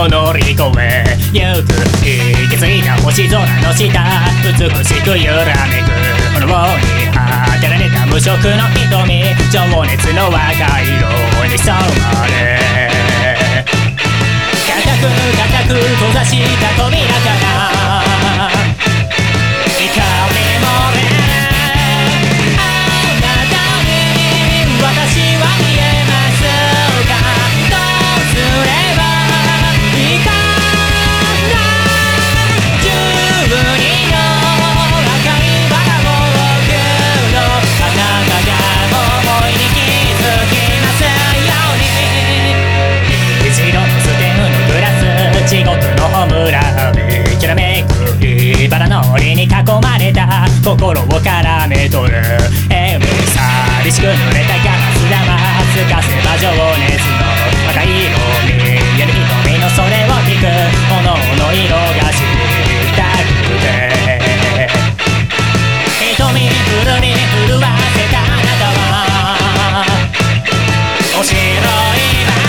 を乗り越えゆく行き過ぎた星空の下美しく揺らめく炎に当てられた無色の瞳情熱の若い色に染まれ固く閉ざした扉から光漏れあなたに私は見えますかどうすればいいかな12の赤いバラを送るあなたが思いに気づきますように一度のステムのグラス地獄の炎きらめく茨の檻に囲まれた心を絡めとる寂しく濡れたガラス玉透かせば情熱の赤い色見える瞳のそれを聞く炎の色が知りたくて瞳フルに震わせたあなたはお白い花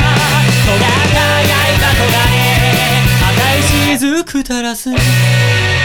くたらす